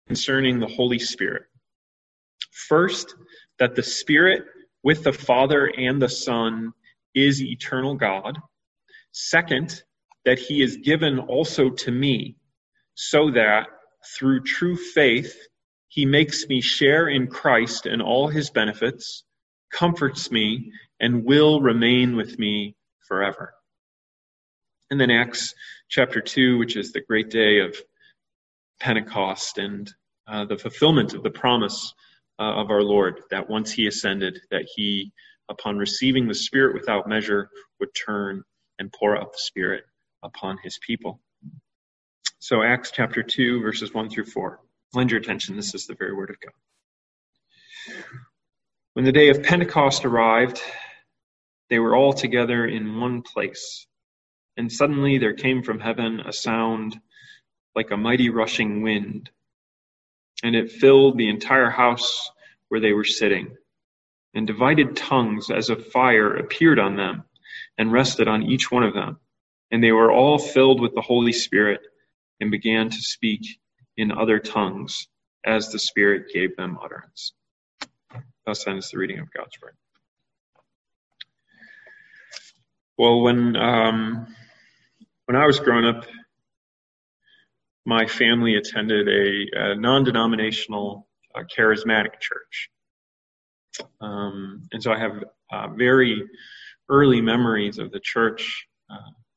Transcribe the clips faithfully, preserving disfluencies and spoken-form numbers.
concerning the Holy Spirit. First, that the Spirit with the Father and the Son is eternal God. Second, that he is given also to me, so that through true faith he makes me share in Christ and all his benefits, comforts me, and will remain with me forever. And then Acts chapter two, which is the great day of Pentecost and uh, the fulfillment of the promise uh, of our Lord, that once he ascended, that he, upon receiving the Spirit without measure, would turn and pour out the Spirit upon his people. So Acts chapter two, verses one through four. Lend your attention, this is the very word of God. When the day of Pentecost arrived, they were all together in one place. And suddenly there came from heaven a sound like a mighty rushing wind, and it filled the entire house where they were sitting. And divided tongues as of fire appeared on them and rested on each one of them. And they were all filled with the Holy Spirit and began to speak in other tongues as the Spirit gave them utterance. Thus ends the reading of God's word. Well, when um, when I was growing up, my family attended a, a non-denominational uh, charismatic church. Um, and so I have uh, very early memories of the church uh,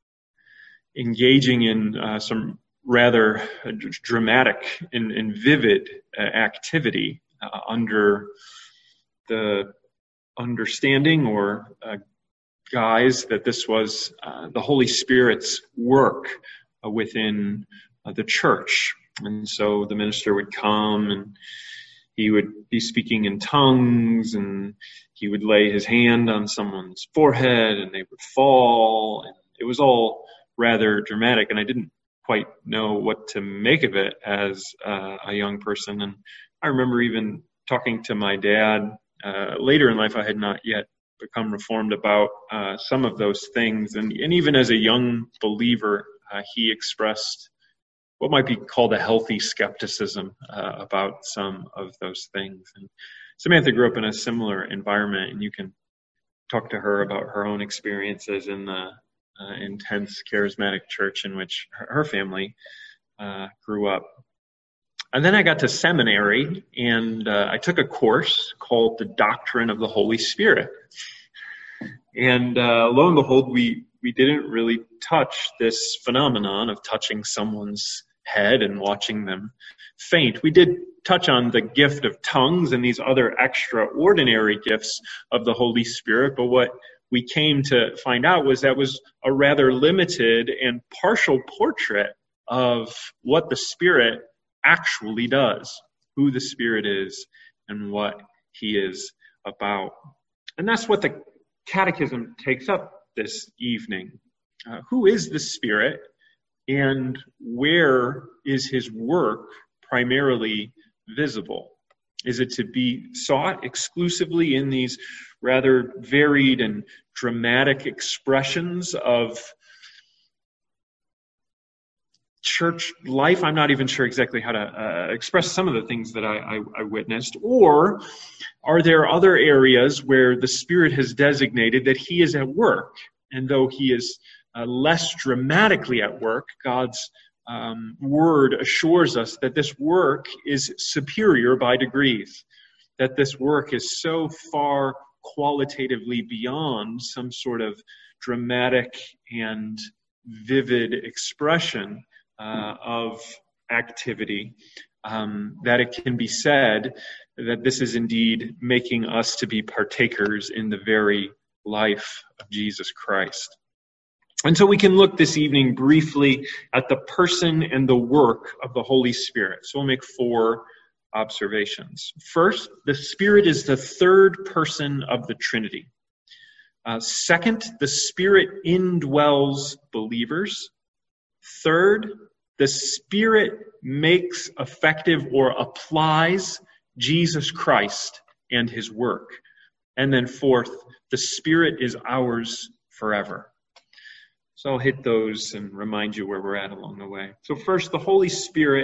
engaging in uh, some rather uh, dramatic and, and vivid uh, activity uh, under the understanding or uh, guise that this was uh, the Holy Spirit's work uh, within uh, the church. And so the minister would come and he would be speaking in tongues, and he would lay his hand on someone's forehead and they would fall. And it was all rather dramatic, and I didn't quite know what to make of it as uh, a young person. And I remember even talking to my dad uh, later in life. I had not yet become reformed about uh, some of those things. And, and even as a young believer, uh, he expressed what might be called a healthy skepticism uh, about some of those things. And Samantha grew up in a similar environment, and you can talk to her about her own experiences in the uh, intense charismatic church in which her, her family uh, grew up. And then I got to seminary, and uh, I took a course called The Doctrine of the Holy Spirit. And uh, lo and behold, we, we didn't really touch this phenomenon of touching someone's head and watching them faint. We did touch on the gift of tongues and these other extraordinary gifts of the Holy Spirit, but what we came to find out was that was a rather limited and partial portrait of what the Spirit actually does, who the Spirit is, and what he is about. And that's what the Catechism takes up this evening. Uh, who is the Spirit, and where is his work primarily visible? Is it to be sought exclusively in these rather varied and dramatic expressions of church life? I'm not even sure exactly how to uh, express some of the things that I, I, I witnessed. Or are there other areas where the Spirit has designated that he is at work? And though he is uh, less dramatically at work, God's um, word assures us that this work is superior by degrees, that this work is so far qualitatively beyond some sort of dramatic and vivid expression Uh, of activity, um, that it can be said that this is indeed making us to be partakers in the very life of Jesus Christ. And so we can look this evening briefly at the person and the work of the Holy Spirit. So we'll make four observations. First, the Spirit is the third person of the Trinity. Uh, second, the Spirit indwells believers. Third, the Spirit makes effective or applies Jesus Christ and his work. And then fourth, the Spirit is ours forever. So I'll hit those and remind you where we're at along the way. So first, the Holy Spirit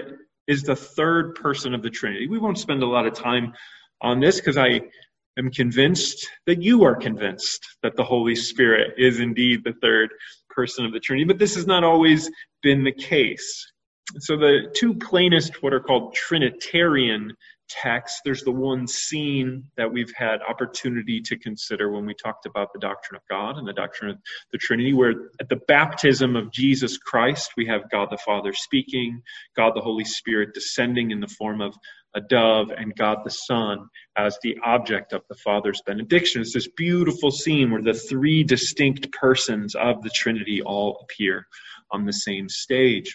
is the third person of the Trinity. We won't spend a lot of time on this because I am convinced that you are convinced that the Holy Spirit is indeed the third person of the Trinity, but this has not always been the case. So the two plainest, what are called Trinitarian texts, there's the one scene that we've had opportunity to consider when we talked about the doctrine of God and the doctrine of the Trinity, where at the baptism of Jesus Christ, we have God the Father speaking, God the Holy Spirit descending in the form of a dove, and God the Son as the object of the Father's benediction. It's this beautiful scene where the three distinct persons of the Trinity all appear on the same stage.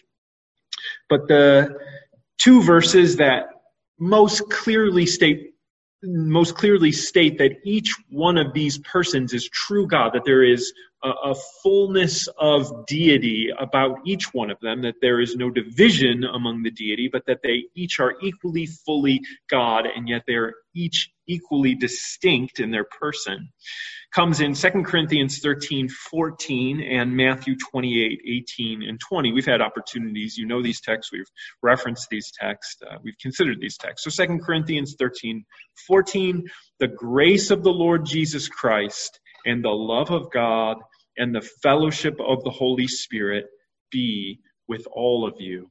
But the two verses that most clearly state most clearly state that each one of these persons is true God, that there is a, a fullness of deity about each one of them, that there is no division among the deity, but that they each are equally fully God, and yet they're each equally distinct in their person, comes in Second Corinthians thirteen fourteen and Matthew twenty-eight eighteen and twenty. We've had opportunities, you know these texts, we've referenced these texts, uh, we've considered these texts. So Second Corinthians thirteen fourteen, the grace of the Lord Jesus Christ and the love of God and the fellowship of the Holy Spirit be with all of you.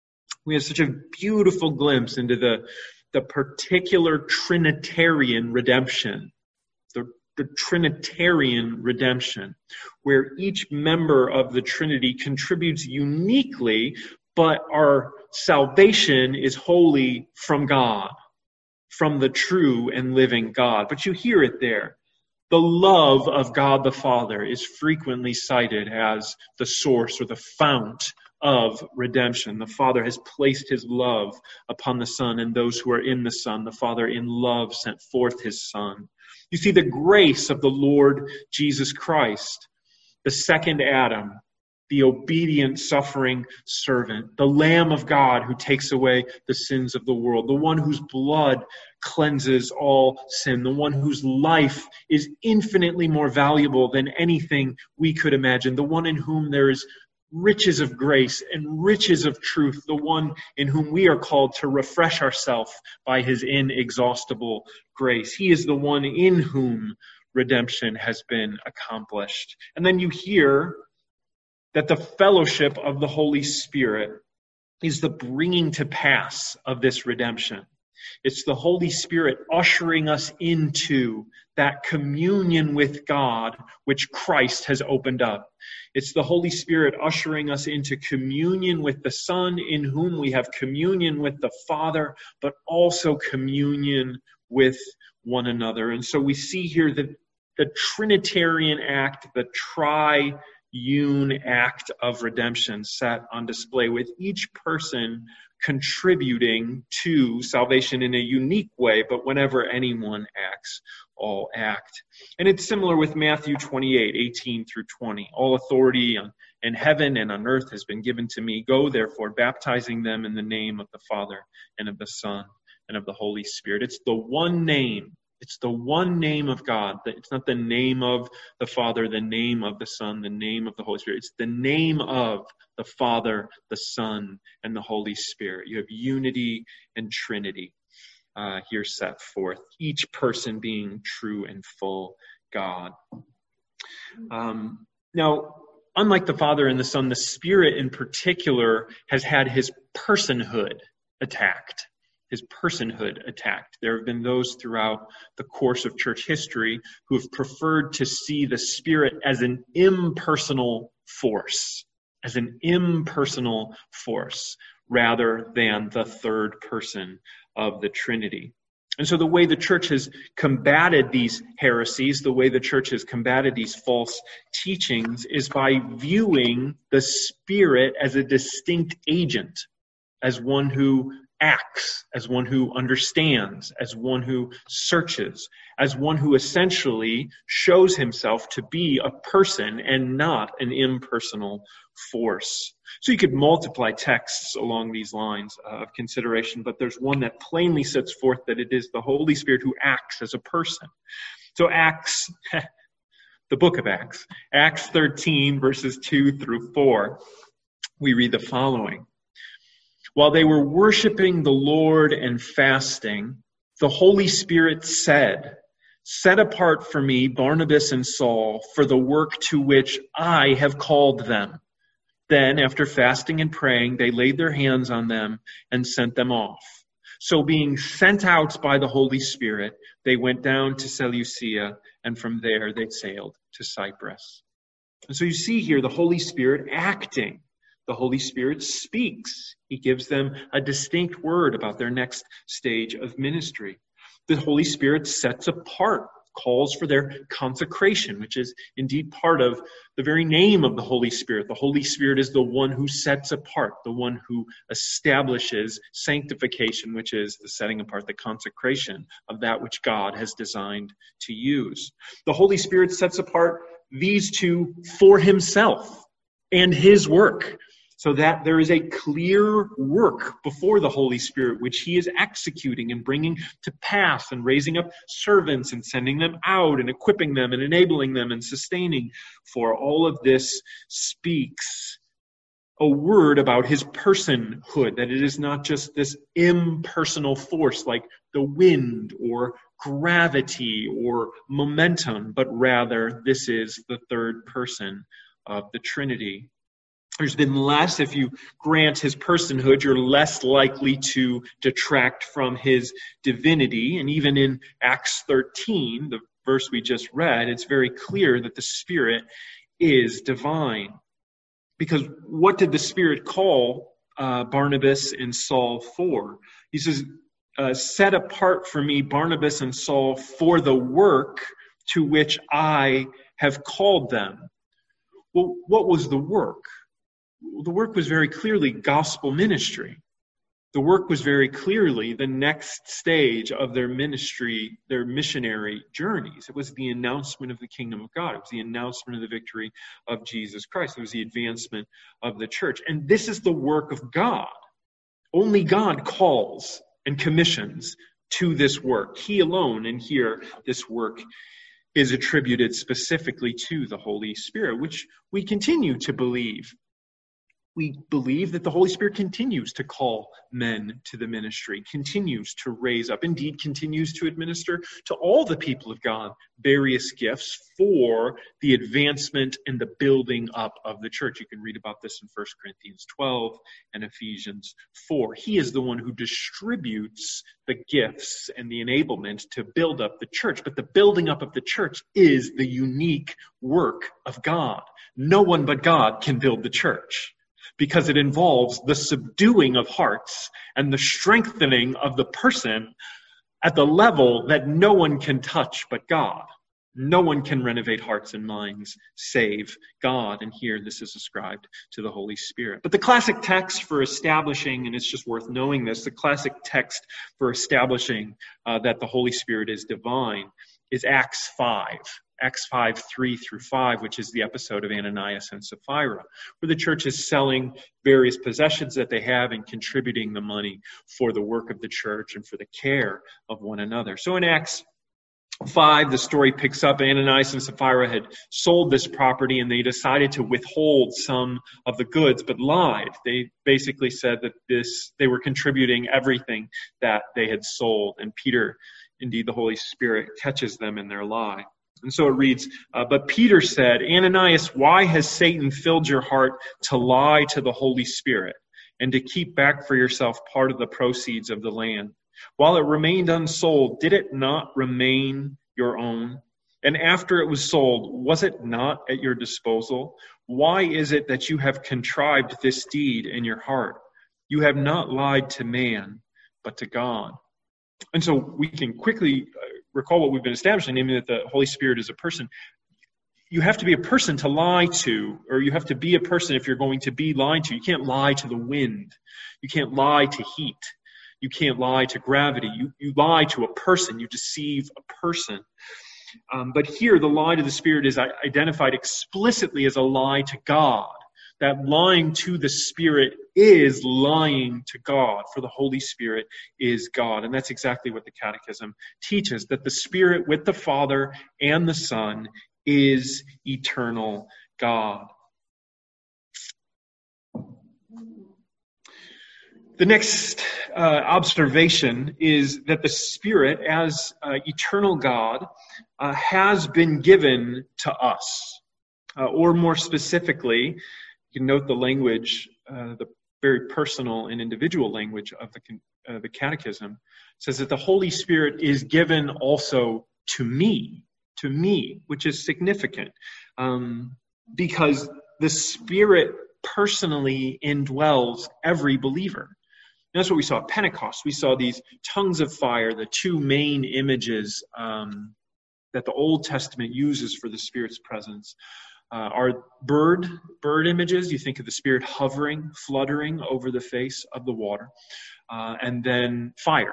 We have such a beautiful glimpse into the, the particular Trinitarian redemption, the the Trinitarian redemption, where each member of the Trinity contributes uniquely, but our salvation is wholly from God, from the true and living God. But you hear it there. The love of God the Father is frequently cited as the source or the fount of redemption. The Father has placed his love upon the Son and those who are in the Son. The Father in love sent forth his Son. You see the grace of the Lord Jesus Christ, the second Adam, the obedient, suffering servant, the Lamb of God who takes away the sins of the world, the one whose blood cleanses all sin, the one whose life is infinitely more valuable than anything we could imagine, the one in whom there is riches of grace and riches of truth, the one in whom we are called to refresh ourselves by his inexhaustible grace. He is the one in whom redemption has been accomplished. And then you hear that the fellowship of the Holy Spirit is the bringing to pass of this redemption. It's the Holy Spirit ushering us into that communion with God which Christ has opened up. It's the Holy Spirit ushering us into communion with the Son, in whom we have communion with the Father, but also communion with one another. And so we see here that the Trinitarian act, the triune act of redemption set on display, with each person contributing to salvation in a unique way, but whenever anyone acts, all act. And it's similar with Matthew twenty-eight eighteen through twenty. All authority on, in heaven and on earth has been given to me. Go, therefore, baptizing them in the name of the Father and of the Son and of the Holy Spirit. It's the one name. It's the one name of God. It's not the name of the Father, the name of the Son, the name of the Holy Spirit. It's the name of the Father, the Son, and the Holy Spirit. You have unity and Trinity uh, here set forth, each person being true and full God. Um, now, unlike the Father and the Son, the Spirit in particular has had his personhood attacked. His personhood attacked. There have been those throughout the course of church history who have preferred to see the Spirit as an impersonal force, as an impersonal force, rather than the third person of the Trinity. And so the way the church has combated these heresies, the way the church has combated these false teachings, is by viewing the Spirit as a distinct agent, as one who acts, as one who understands, as one who searches, as one who essentially shows himself to be a person and not an impersonal force. So you could multiply texts along these lines of consideration, but there's one that plainly sets forth that it is the Holy Spirit who acts as a person. So Acts, the book of Acts, Acts thirteen, verses two through four, we read the following. While they were worshiping the Lord and fasting, the Holy Spirit said, "Set apart for me Barnabas and Saul for the work to which I have called them." Then, after fasting and praying, they laid their hands on them and sent them off. So being sent out by the Holy Spirit, they went down to Seleucia, and from there they sailed to Cyprus. And so you see here the Holy Spirit acting. The Holy Spirit speaks. He gives them a distinct word about their next stage of ministry. The Holy Spirit sets apart, calls for their consecration, which is indeed part of the very name of the Holy Spirit. The Holy Spirit is the one who sets apart, the one who establishes sanctification, which is the setting apart, the consecration of that which God has designed to use. The Holy Spirit sets apart these two for himself and his work, so that there is a clear work before the Holy Spirit, which he is executing and bringing to pass and raising up servants and sending them out and equipping them and enabling them and sustaining. For all of this speaks a word about his personhood, that it is not just this impersonal force like the wind or gravity or momentum, but rather this is the third person of the Trinity. There's been less, if you grant his personhood, you're less likely to detract from his divinity. And even in Acts thirteen, the verse we just read, it's very clear that the Spirit is divine. Because what did the Spirit call uh, Barnabas and Saul for? He says, uh, set apart for me Barnabas and Saul for the work to which I have called them. Well, what was the work? The work was very clearly gospel ministry. The work was very clearly the next stage of their ministry, their missionary journeys. It was the announcement of the kingdom of God. It was the announcement of the victory of Jesus Christ. It was the advancement of the church. And this is the work of God. Only God calls and commissions to this work. He alone, and here this work is attributed specifically to the Holy Spirit, which we continue to believe. We believe that the Holy Spirit continues to call men to the ministry, continues to raise up, indeed continues to administer to all the people of God various gifts for the advancement and the building up of the church. You can read about this in First Corinthians twelve and Ephesians four. He is the one who distributes the gifts and the enablement to build up the church. But the building up of the church is the unique work of God. No one but God can build the church, because it involves the subduing of hearts and the strengthening of the person at the level that no one can touch but God. No one can renovate hearts and minds save God. And here this is ascribed to the Holy Spirit. But the classic text for establishing, and it's just worth knowing this, the classic text for establishing uh, that the Holy Spirit is divine is Acts five. Acts five, three through five, which is the episode of Ananias and Sapphira, where the church is selling various possessions that they have and contributing the money for the work of the church and for the care of one another. So in Acts five, the story picks up. Ananias and Sapphira had sold this property and they decided to withhold some of the goods, but lied. They basically said that this they were contributing everything that they had sold. And Peter, indeed the Holy Spirit, catches them in their lie. And so it reads, uh, but Peter said, Ananias, why has Satan filled your heart to lie to the Holy Spirit and to keep back for yourself part of the proceeds of the land? While it remained unsold, did it not remain your own? And after it was sold, was it not at your disposal? Why is it that you have contrived this deed in your heart? You have not lied to man, but to God. And so we can quickly recall what we've been establishing, namely that the Holy Spirit is a person. You have to be a person to lie to, or you have to be a person if you're going to be lied to. You can't lie to the wind. You can't lie to heat. You can't lie to gravity. You, you lie to a person. You deceive a person. Um, but here, the lie to the Spirit is identified explicitly as a lie to God. That lying to the Spirit is lying to God, for the Holy Spirit is God. And that's exactly what the Catechism teaches, that the Spirit with the Father and the Son is eternal God. The next uh, observation is that the Spirit, as uh, eternal God, uh, has been given to us. Uh, or more specifically, you can note the language, uh, the very personal and individual language of the, uh, the Catechism, says that the Holy Spirit is given also to me, to me, which is significant, um, because the Spirit personally indwells every believer. And that's what we saw at Pentecost. We saw these tongues of fire, the two main images um, that the Old Testament uses for the Spirit's presence. Uh, are bird bird images. You think of the Spirit hovering, fluttering over the face of the water. Uh, and then fire.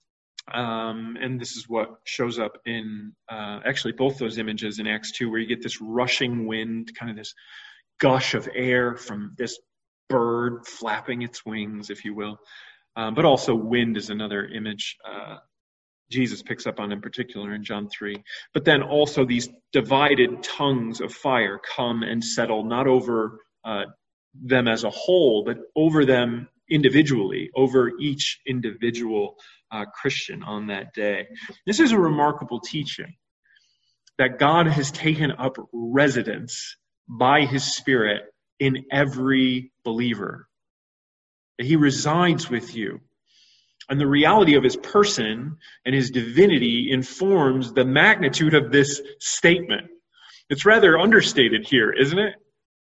Um, and this is what shows up in uh, actually both those images in Acts two, where you get this rushing wind, kind of this gush of air from this bird flapping its wings, if you will. Um, but also wind is another image uh, Jesus picks up on in particular in John three. But then also these divided tongues of fire come and settle not over uh, them as a whole, but over them individually, over each individual uh, Christian on that day. This is a remarkable teaching, that God has taken up residence by his Spirit in every believer. That he resides with you. And the reality of his person and his divinity informs the magnitude of this statement. It's rather understated here, isn't it?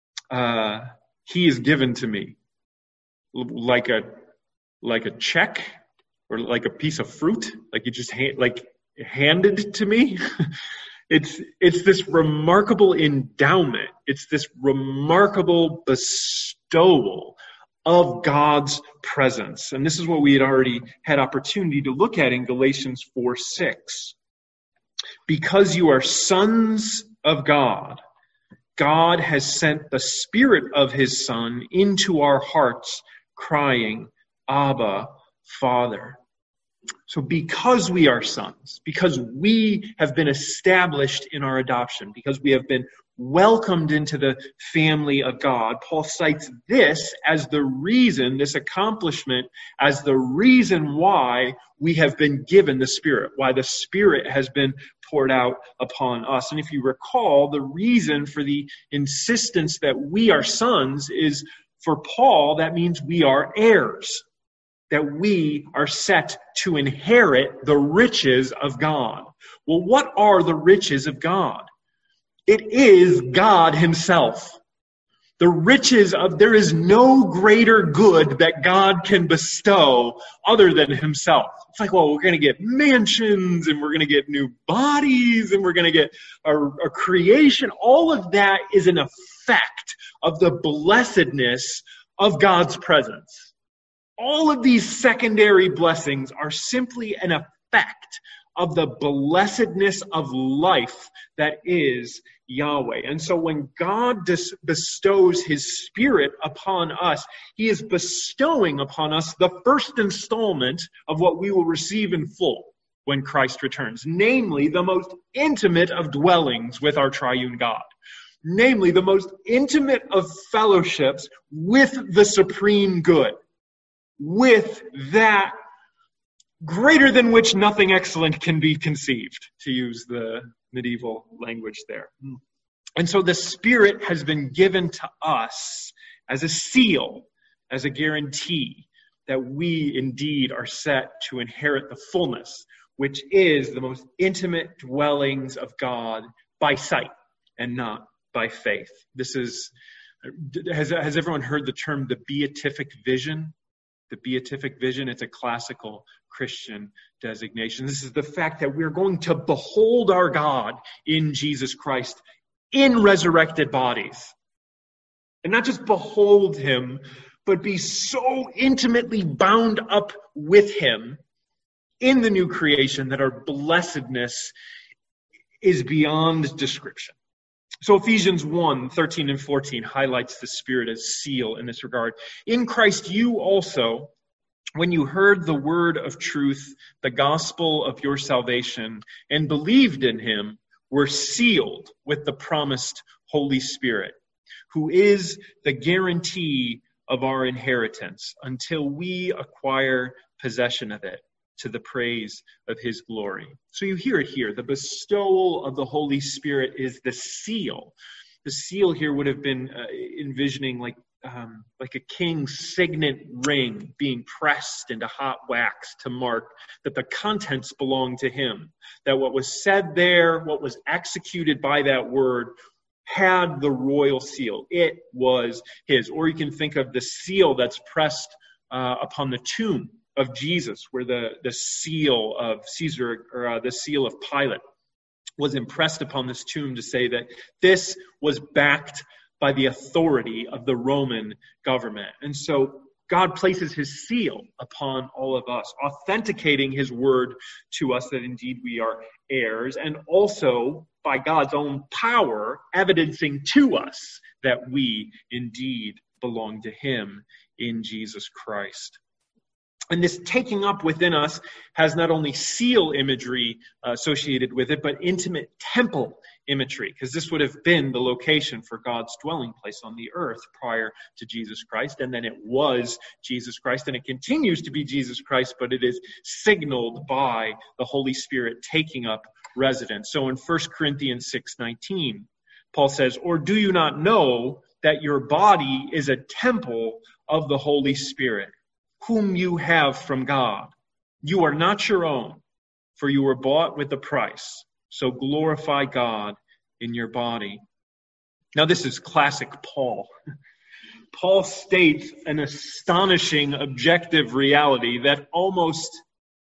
Uh, he is given to me like a like a check or like a piece of fruit, like you just ha- like handed to me. It's it's this remarkable endowment. It's this remarkable bestowal of God's presence. And this is what we had already had opportunity to look at in Galatians four six. Because you are sons of God, God has sent the Spirit of his Son into our hearts, crying, Abba, Father. So because we are sons, because we have been established in our adoption, because we have been welcomed into the family of God, Paul cites this as the reason, this accomplishment, as the reason why we have been given the Spirit, why the Spirit has been poured out upon us. And if you recall, the reason for the insistence that we are sons is, for Paul, that means we are heirs, that we are set to inherit the riches of God. Well, what are the riches of God? It is God himself. The riches of, there is no greater good that God can bestow other than himself. It's like, well, we're going to get mansions and we're going to get new bodies and we're going to get a, a creation. All of that is an effect of the blessedness of God's presence. All of these secondary blessings are simply an effect of the blessedness of life that is Yahweh. And so when God dis- bestows his Spirit upon us, he is bestowing upon us the first installment of what we will receive in full when Christ returns, namely the most intimate of dwellings with our triune God, namely the most intimate of fellowships with the supreme good, with that greater than which nothing excellent can be conceived, to use the medieval language there. And so the Spirit has been given to us as a seal, as a guarantee that we indeed are set to inherit the fullness, which is the most intimate dwellings of God by sight and not by faith. This is, has, has everyone heard the term the beatific vision? The beatific vision, it's a classical Christian designation. This is the fact that we're going to behold our God in Jesus Christ in resurrected bodies. And not just behold him, but be so intimately bound up with him in the new creation that our blessedness is beyond description. So Ephesians one, thirteen and fourteen highlights the Spirit as seal in this regard. In Christ you also, when you heard the word of truth, the gospel of your salvation, and believed in him, were sealed with the promised Holy Spirit, who is the guarantee of our inheritance until we acquire possession of it to the praise of his glory. So you hear it here. The bestowal of the Holy Spirit is the seal. The seal here would have been uh, envisioning like um, like a king's signet ring being pressed into hot wax to mark that the contents belong to him, that what was said there, what was executed by that word, had the royal seal. It was his. Or you can think of the seal that's pressed uh, upon the tomb of Jesus, where the, the seal of Caesar, or uh, the seal of Pilate, was impressed upon this tomb to say that this was backed by the authority of the Roman government. And so God places his seal upon all of us, authenticating his word to us that indeed we are heirs, and also by God's own power, evidencing to us that we indeed belong to him in Jesus Christ. And this taking up within us has not only seal imagery uh, associated with it, but intimate temple imagery, because this would have been the location for God's dwelling place on the earth prior to Jesus Christ. And then it was Jesus Christ, and it continues to be Jesus Christ, but it is signaled by the Holy Spirit taking up residence. So in First Corinthians six nineteen, Paul says, "Or do you not know that your body is a temple of the Holy Spirit, whom you have from God? You are not your own, for you were bought with a price. So glorify God in your body." Now this is classic Paul. Paul states an astonishing objective reality that almost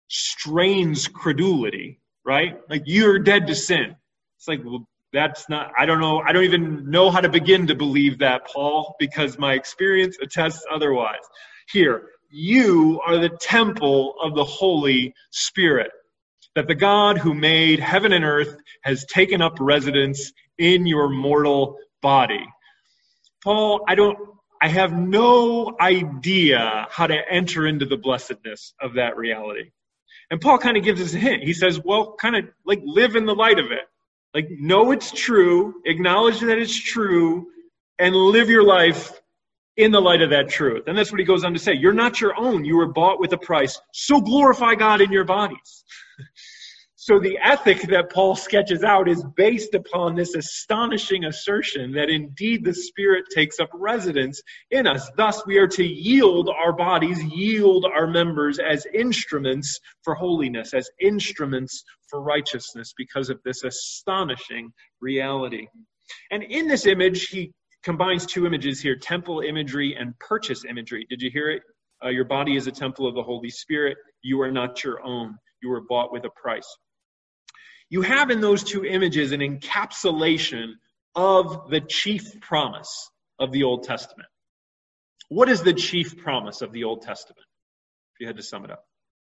strains credulity, right? Like, you're dead to sin. It's like, well, that's not, I don't know, I don't even know how to begin to believe that, Paul, because my experience attests otherwise. Here, you are the temple of the Holy Spirit, that the God who made heaven and earth has taken up residence in your mortal body. Paul, I don't, I have no idea how to enter into the blessedness of that reality. And Paul kind of gives us a hint. He says, well, kind of like live in the light of it. Like, know it's true, acknowledge that it's true, and live your life in the light of that truth. And that's what he goes on to say. You're not your own. You were bought with a price. So glorify God in your bodies. So the ethic that Paul sketches out is based upon this astonishing assertion that indeed the Spirit takes up residence in us. Thus, we are to yield our bodies, yield our members as instruments for holiness, as instruments for righteousness, because of this astonishing reality. And in this image, he combines two images here, temple imagery and purchase imagery. Did you hear it? Uh, your body is a temple of the Holy Spirit. You are not your own. You were bought with a price. You have in those two images an encapsulation of the chief promise of the Old Testament. What is the chief promise of the Old Testament? If you had to sum it up.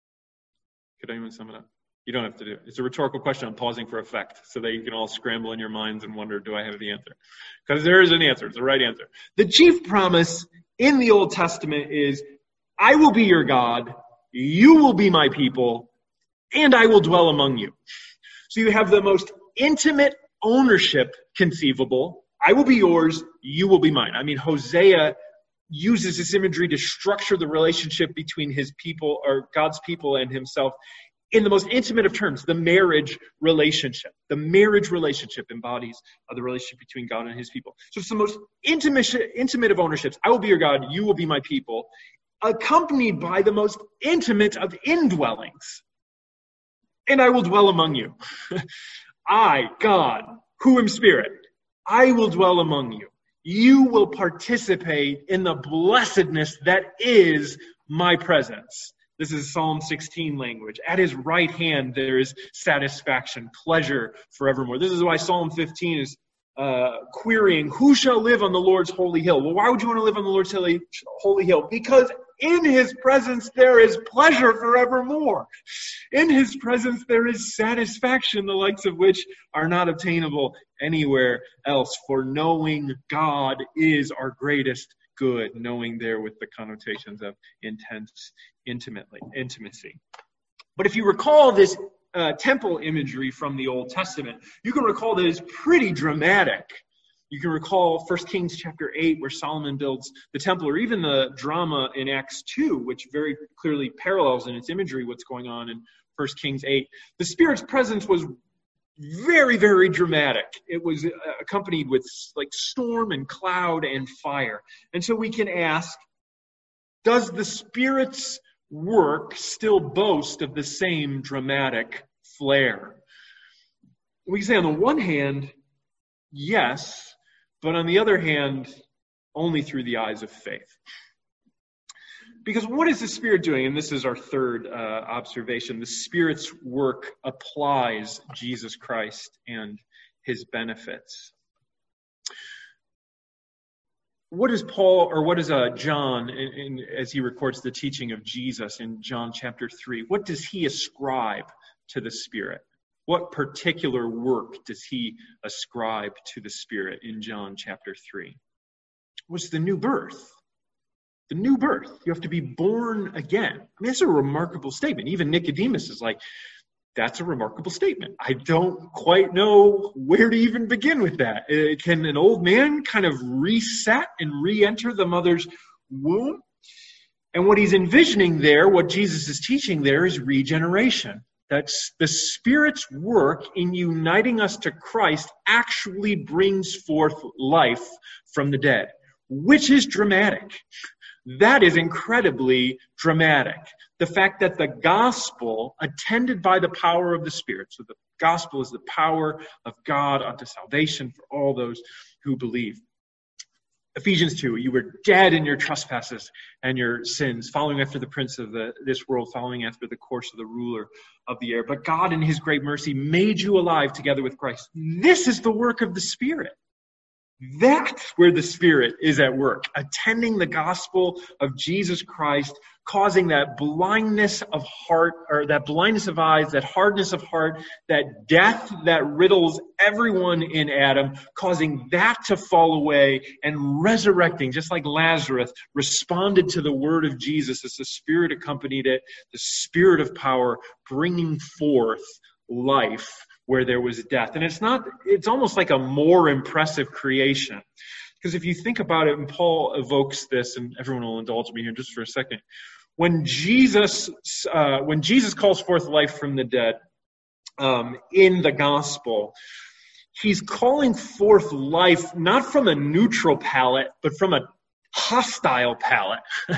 Could anyone sum it up? You don't have to do it. It's a rhetorical question. I'm pausing for effect so that you can all scramble in your minds and wonder, do I have the answer? Because there is an answer. It's the right answer. The chief promise in the Old Testament is, I will be your God, you will be my people, and I will dwell among you. So you have the most intimate ownership conceivable. I will be yours, you will be mine. I mean, Hosea uses this imagery to structure the relationship between his people, or God's people, and himself in the most intimate of terms, the marriage relationship. The marriage relationship embodies uh, the relationship between God and his people. So it's the most intimate, intimate of ownerships. I will be your God, you will be my people, accompanied by the most intimate of indwellings. And I will dwell among you. I, God, who am spirit, I will dwell among you. You will participate in the blessedness that is my presence. This is Psalm sixteen language. At his right hand there is satisfaction, pleasure forevermore. This is why Psalm fifteen is uh, querying, who shall live on the Lord's holy hill? Well, why would you want to live on the Lord's holy, holy hill? Because in his presence there is pleasure forevermore. In his presence there is satisfaction, the likes of which are not obtainable anywhere else. For knowing God is our greatest good, knowing there with the connotations of intense intimately intimacy. But if you recall this uh, temple imagery from the Old Testament, you can recall that it's pretty dramatic. You can recall First Kings chapter eight, where Solomon builds the temple, or even the drama in Acts two, which very clearly parallels in its imagery what's going on in First Kings eight. The Spirit's presence was very, very dramatic. It was accompanied with like storm and cloud and fire. And so we can ask, does the Spirit's work still boast of the same dramatic flair? We can say on the one hand, yes, but on the other hand, only through the eyes of faith. Because what is the Spirit doing? And this is our third uh, observation. The Spirit's work applies Jesus Christ and his benefits. What is Paul, or what is uh, John, in, in, as he records the teaching of Jesus in John chapter three, what does he ascribe to the Spirit? What particular work does he ascribe to the Spirit in John chapter three? What's the new birth? The new birth. You have to be born again. I mean, that's a remarkable statement. Even Nicodemus is like, that's a remarkable statement. I don't quite know where to even begin with that. Uh, can an old man kind of reset and re-enter the mother's womb? And what he's envisioning there, what Jesus is teaching there, is regeneration. That's the Spirit's work in uniting us to Christ actually brings forth life from the dead, which is dramatic. That is incredibly dramatic. The fact that the gospel, attended by the power of the Spirit, so the gospel is the power of God unto salvation for all those who believe. Ephesians two, you were dead in your trespasses and your sins, following after the prince of the, this world, following after the course of the ruler of the air. But God in his great mercy made you alive together with Christ. This is the work of the Spirit. That's where the Spirit is at work, attending the gospel of Jesus Christ, causing that blindness of heart, or that blindness of eyes, that hardness of heart, that death that riddles everyone in Adam, causing that to fall away and resurrecting, just like Lazarus responded to the word of Jesus as the Spirit accompanied it, the Spirit of power bringing forth life where there was death. And it's not, it's almost like a more impressive creation. Because if you think about it, and Paul evokes this, and everyone will indulge me here just for a second. When Jesus, uh, when Jesus calls forth life from the dead um, in the gospel, he's calling forth life not from a neutral palate, but from a hostile palate.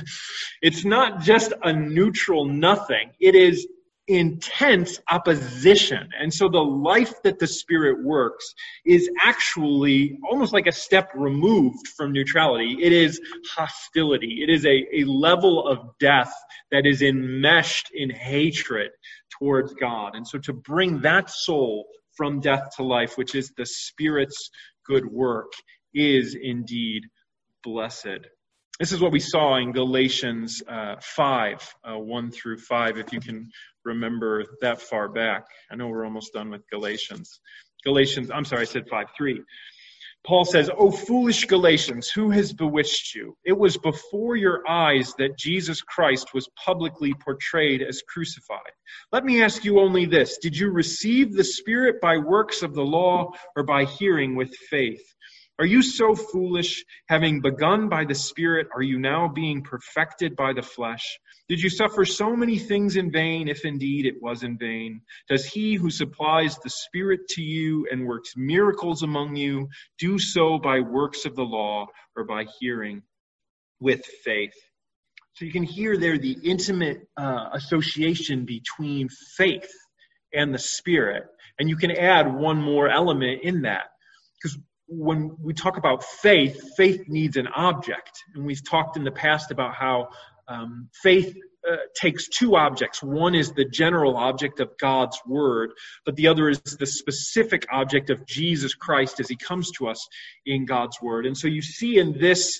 It's not just a neutral nothing. It is intense opposition. And so the life that the Spirit works is actually almost like a step removed from neutrality. It is hostility. It is a, a level of death that is enmeshed in hatred towards God. And so to bring that soul from death to life, which is the Spirit's good work, is indeed blessed. This is what we saw in Galatians uh, five, uh, one through five, if you can remember that far back. I know we're almost done with Galatians. Galatians, I'm sorry, I said five, three. Paul says, "O foolish Galatians, who has bewitched you? It was before your eyes that Jesus Christ was publicly portrayed as crucified. Let me ask you only this. Did you receive the Spirit by works of the law or by hearing with faith? Are you so foolish? Having begun by the Spirit, are you now being perfected by the flesh? Did you suffer so many things in vain, if indeed it was in vain? Does he who supplies the Spirit to you and works miracles among you do so by works of the law or by hearing with faith?" So you can hear there the intimate uh, association between faith and the Spirit. And you can add one more element in that. Because when we talk about faith, faith needs an object. And we've talked in the past about how um, faith uh, takes two objects. One is the general object of God's word, but the other is the specific object of Jesus Christ as he comes to us in God's word. And so you see in this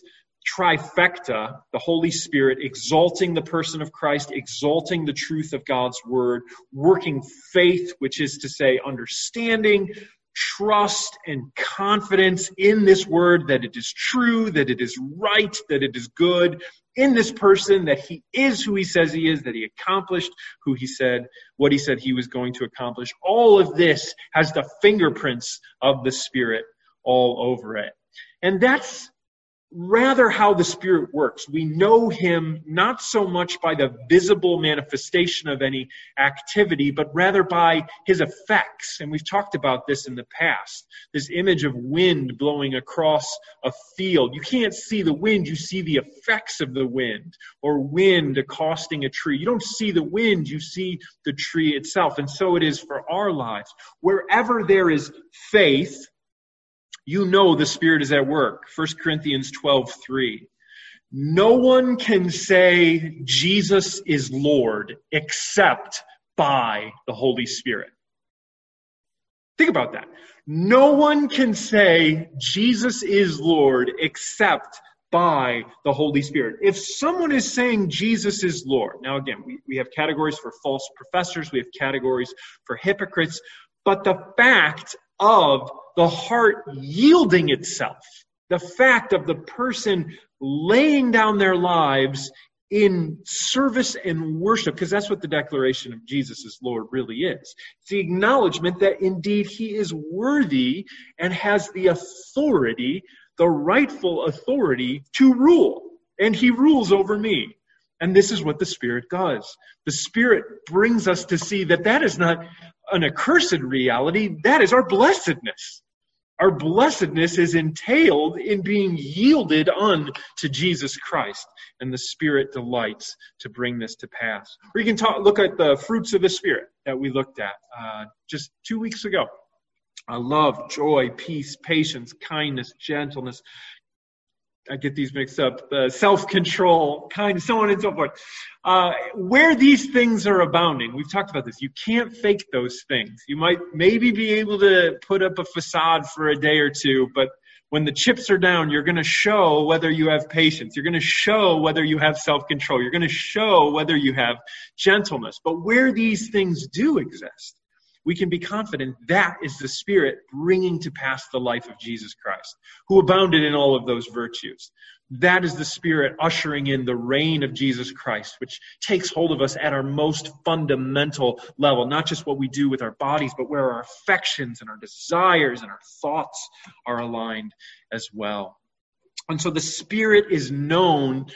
trifecta, the Holy Spirit exalting the person of Christ, exalting the truth of God's word, working faith, which is to say understanding, trust and confidence in this word, that it is true, that it is right, that it is good, in this person, that he is who he says he is, that he accomplished who he said, what he said he was going to accomplish. All of this has the fingerprints of the Spirit all over it. And that's rather how the Spirit works. We know him not so much by the visible manifestation of any activity, but rather by his effects. And we've talked about this in the past. This image of wind blowing across a field. You can't see the wind, you see the effects of the wind, or wind accosting a tree. You don't see the wind, you see the tree itself. And so it is for our lives. Wherever there is faith, you know the Spirit is at work. First Corinthians twelve three. No one can say Jesus is Lord except by the Holy Spirit. Think about that. No one can say Jesus is Lord except by the Holy Spirit. If someone is saying Jesus is Lord, now again, we, we have categories for false professors, we have categories for hypocrites, but the fact of the heart yielding itself, the fact of the person laying down their lives in service and worship, because that's what the declaration of Jesus as Lord really is. It's the acknowledgement that indeed he is worthy and has the authority, the rightful authority to rule. And he rules over me. And this is what the Spirit does. The Spirit brings us to see that that is not an accursed reality, that is our blessedness. Our blessedness is entailed in being yielded unto Jesus Christ, and the Spirit delights to bring this to pass. Or you can talk, look at the fruits of the Spirit that we looked at uh, just two weeks ago. Uh, love, joy, peace, patience, kindness, gentleness. I get these mixed up. Uh, self-control, kindness, so on and so forth. Uh, where these things are abounding, we've talked about this. You can't fake those things. You might maybe be able to put up a facade for a day or two, but when the chips are down, you're going to show whether you have patience. You're going to show whether you have self-control. You're going to show whether you have gentleness. But where these things do exist, we can be confident that is the Spirit bringing to pass the life of Jesus Christ, who abounded in all of those virtues. That is the Spirit ushering in the reign of Jesus Christ, which takes hold of us at our most fundamental level, not just what we do with our bodies, but where our affections and our desires and our thoughts are aligned as well. And so the Spirit is known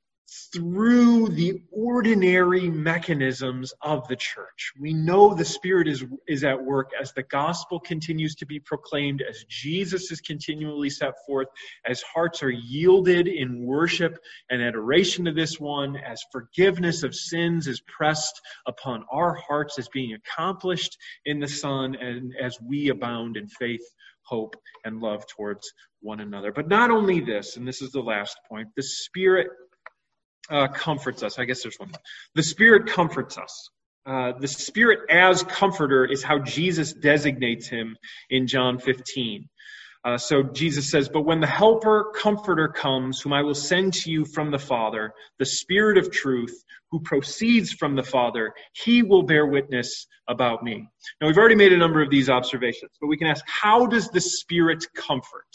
through the ordinary mechanisms of the church. We know the Spirit is, is at work as the gospel continues to be proclaimed, as Jesus is continually set forth, as hearts are yielded in worship and adoration to this one, as forgiveness of sins is pressed upon our hearts as being accomplished in the Son, and as we abound in faith, hope, and love towards one another. But not only this, and this is the last point, the Spirit Uh, comforts us. I guess there's one. The Spirit comforts us. Uh, the Spirit as comforter is how Jesus designates him in John fifteen. Uh, so Jesus says, "But when the Helper, Comforter comes, whom I will send to you from the Father, the Spirit of truth, who proceeds from the Father, he will bear witness about me." Now, we've already made a number of these observations, but we can ask, how does the Spirit comfort?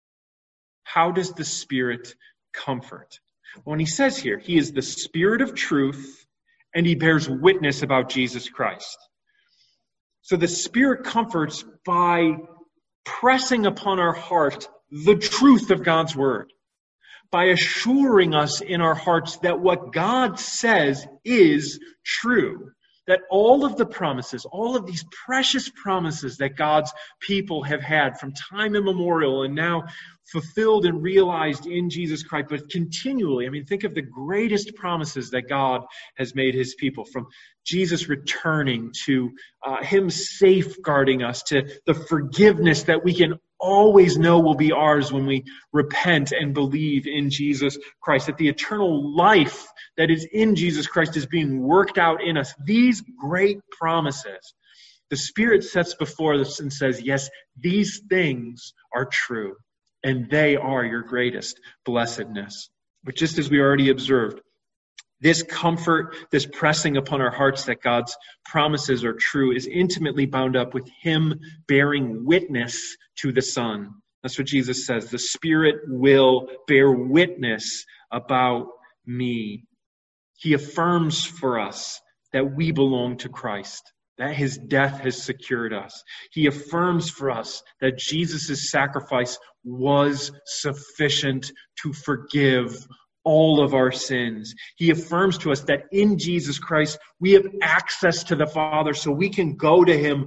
How does the Spirit comfort? When he says here, he is the Spirit of truth, and he bears witness about Jesus Christ. So the Spirit comforts by pressing upon our heart the truth of God's word, by assuring us in our hearts that what God says is true, that all of the promises, all of these precious promises that God's people have had from time immemorial and now fulfilled and realized in Jesus Christ, but continually, I mean, think of the greatest promises that God has made his people, from Jesus returning to uh, him safeguarding us, to the forgiveness that we can always know will be ours when we repent and believe in Jesus Christ, that the eternal life that is in Jesus Christ is being worked out in us. These great promises, the Spirit sets before us and says, yes, these things are true, and they are your greatest blessedness. But just as we already observed, this comfort, this pressing upon our hearts that God's promises are true, is intimately bound up with him bearing witness to the Son. That's what Jesus says. The Spirit will bear witness about me. He affirms for us that we belong to Christ, that his death has secured us. He affirms for us that Jesus' sacrifice was sufficient to forgive all of our sins. He affirms to us that in Jesus Christ, we have access to the Father, so we can go to him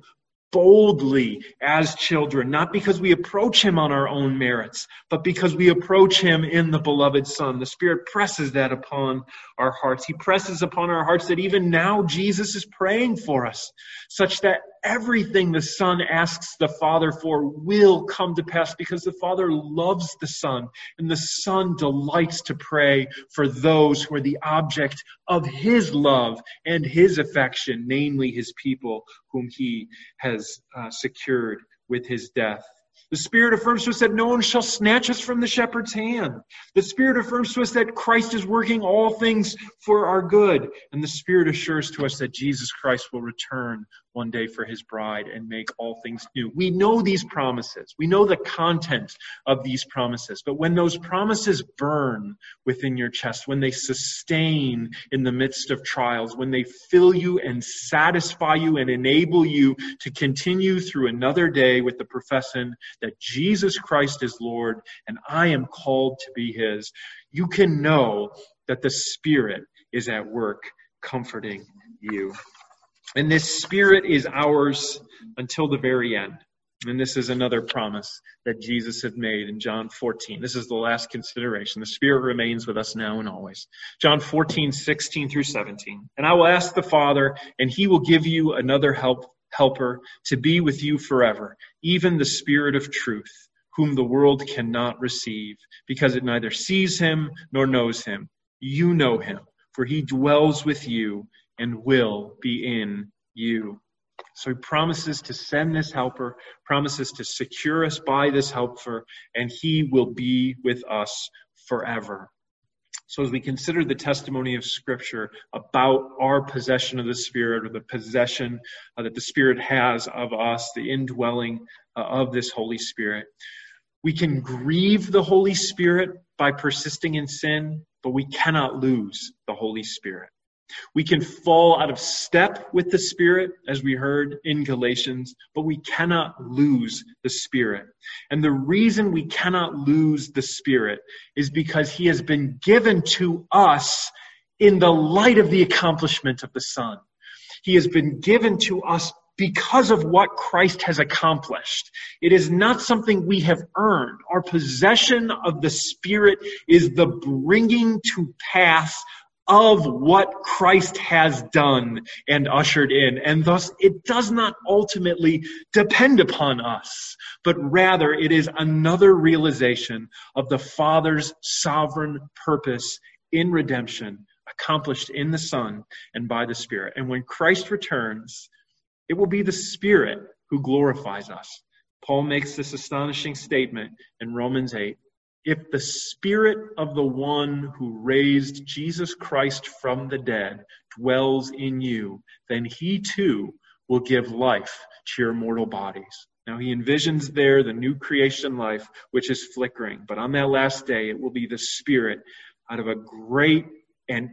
boldly as children, not because we approach him on our own merits, but because we approach him in the beloved Son. The Spirit presses that upon our hearts. He presses upon our hearts that even now Jesus is praying for us, such that everything the Son asks the Father for will come to pass, because the Father loves the Son, and the Son delights to pray for those who are the object of his love and his affection, namely his people whom he has uh, secured with his death. The Spirit affirms to us that no one shall snatch us from the shepherd's hand. The Spirit affirms to us that Christ is working all things for our good. And the Spirit assures to us that Jesus Christ will return one day for his bride and make all things new. We know these promises. We know the content of these promises. But when those promises burn within your chest, when they sustain in the midst of trials, when they fill you and satisfy you and enable you to continue through another day with the profession that Jesus Christ is Lord and I am called to be his, you can know that the Spirit is at work comforting you. And this Spirit is ours until the very end. And this is another promise that Jesus had made in John fourteen. This is the last consideration. The Spirit remains with us now and always. John fourteen, sixteen through seventeen. And I will ask the Father, and he will give you another help, helper to be with you forever, even the Spirit of truth, whom the world cannot receive, because it neither sees him nor knows him. You know him, for he dwells with you and will be in you. So he promises to send this helper, promises to secure us by this helper, and he will be with us forever. So as we consider the testimony of Scripture about our possession of the Spirit, or the possession uh, that the Spirit has of us, the indwelling uh, of this Holy Spirit, we can grieve the Holy Spirit by persisting in sin, but we cannot lose the Holy Spirit. We can fall out of step with the Spirit, as we heard in Galatians, but we cannot lose the Spirit. And the reason we cannot lose the Spirit is because he has been given to us in the light of the accomplishment of the Son. He has been given to us because of what Christ has accomplished. It is not something we have earned. Our possession of the Spirit is the bringing to pass of what Christ has done and ushered in. And thus, it does not ultimately depend upon us, but rather it is another realization of the Father's sovereign purpose in redemption, accomplished in the Son and by the Spirit. And when Christ returns, it will be the Spirit who glorifies us. Paul makes this astonishing statement in Romans eight. If the Spirit of the one who raised Jesus Christ from the dead dwells in you, then he too will give life to your mortal bodies. Now he envisions there the new creation life, which is flickering. But on that last day, it will be the Spirit, out of a great and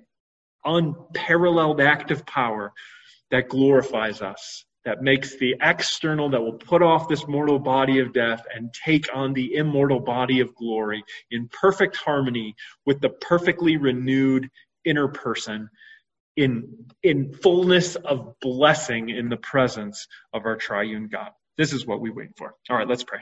unparalleled act of power, that glorifies us, that makes the external, that will put off this mortal body of death and take on the immortal body of glory in perfect harmony with the perfectly renewed inner person, in, in fullness of blessing in the presence of our triune God. This is what we wait for. All right, let's pray.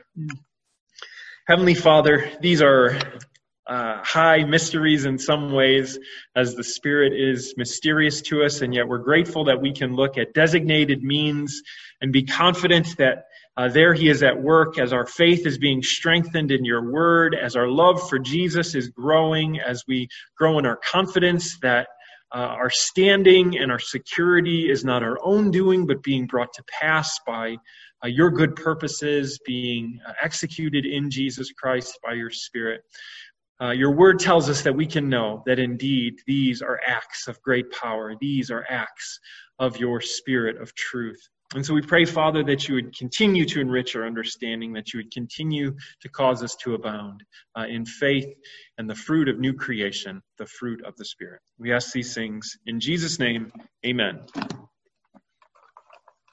Heavenly Father, these are Uh, high mysteries in some ways, as the Spirit is mysterious to us, and yet we're grateful that we can look at designated means and be confident that uh, there he is at work, as our faith is being strengthened in your word, as our love for Jesus is growing, as we grow in our confidence that uh, our standing and our security is not our own doing, but being brought to pass by uh, your good purposes being uh, executed in Jesus Christ by your Spirit. Uh, your word tells us that we can know that indeed these are acts of great power. These are acts of your Spirit of truth. And so we pray, Father, that you would continue to enrich our understanding, that you would continue to cause us to abound uh, in faith and the fruit of new creation, the fruit of the Spirit. We ask these things in Jesus' name, amen.